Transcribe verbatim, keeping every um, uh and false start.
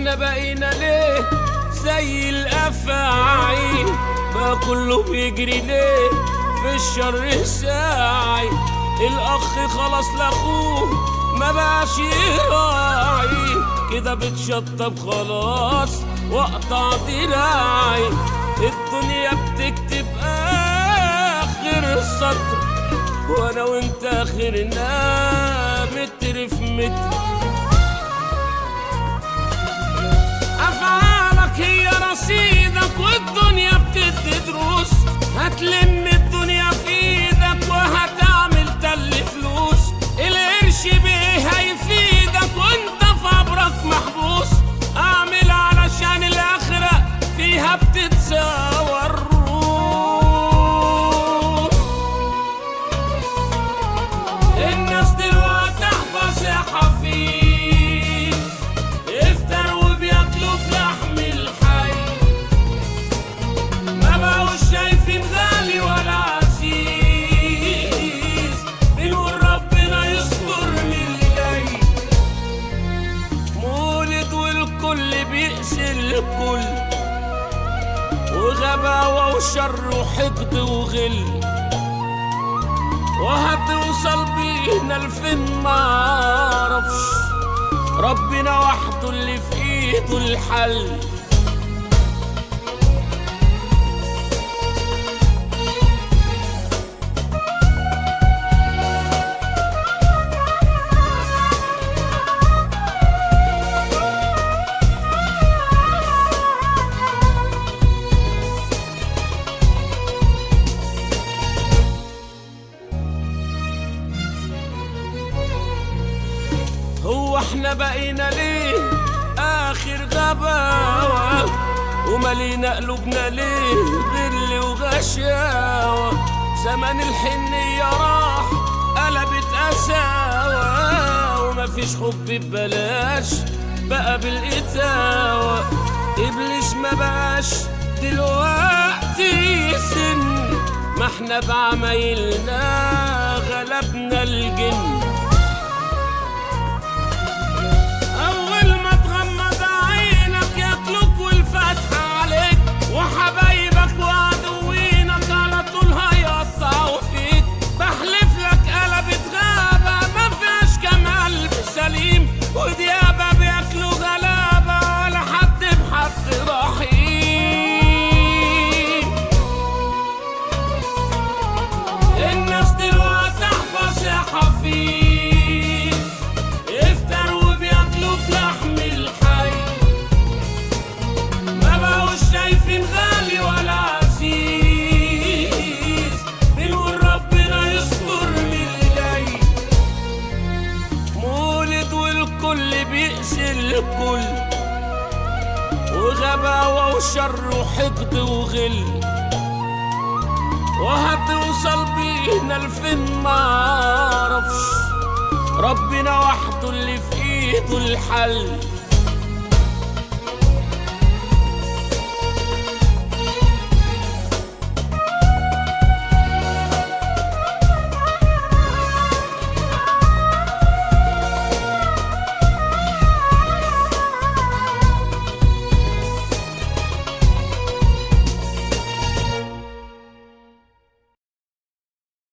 احنا بقينا ليه زي الافاعي؟ بقى كله بيجري ليه في الشر ساعي؟ الاخ خلاص لاخوه ما بقاش يراعي، كده بتشطب خلاص واقطع دراعي. الدنيا بتكتب اخر السطر وانا وانت اخرنا متر في متر. افعالك هي رصيدك والدنيا بتدي دروس، هتلم الدنيا في ايدك وهتعمل تل فلوس. القرش بيه هيفيدك وانت في عبرك محبوس، اعمل علشان الاخرة فيها بتتساوى الروح. الناس دلوقتي احفظ يا حفيظ، افتر وبياكلوا في لحم الحي، ما بقوش شايفين غالي ولا عزيز، بنقول ربنا يستر من اللي جاي. مولد والكل بيقسي الكل، وغباوة وشر وحقد وغل، وهتوصل بينا لفين معرفش، ربنا وحده اللي في ايده الحل. هو احنا بقينا ليه اخر غباوة؟ ومالينا قلوبنا ليه غل وغشاوة؟ زمان الحنية راح قلبت قساوة، ومفيش حب ببلاش بقى بالقتاوة. ابليس ما بقاش دلوقتي سن، ما احنا بعمايلنا غلبنا الجن. وحبايبك وعدوينك على طول هيقطعوا فيك، بحلف لك قلبت غابة ما فيهاش كمال سليم، وديابة بياكلوا غلابة ولا حد بحد رحيم. الناس دلوقتي احفظ يا حفيظ، افتر وبياكلوا في لحم الحي، ما بقوش شايفين غالي ولا عزيز، بنقول ربنا يستر من اللي جاي. مولد والكل بيقسي الكل، وغباوة وشر وحقد وغل، وهتوصل بينا لفين معرفش، ربنا وحده اللي في ايده الحل.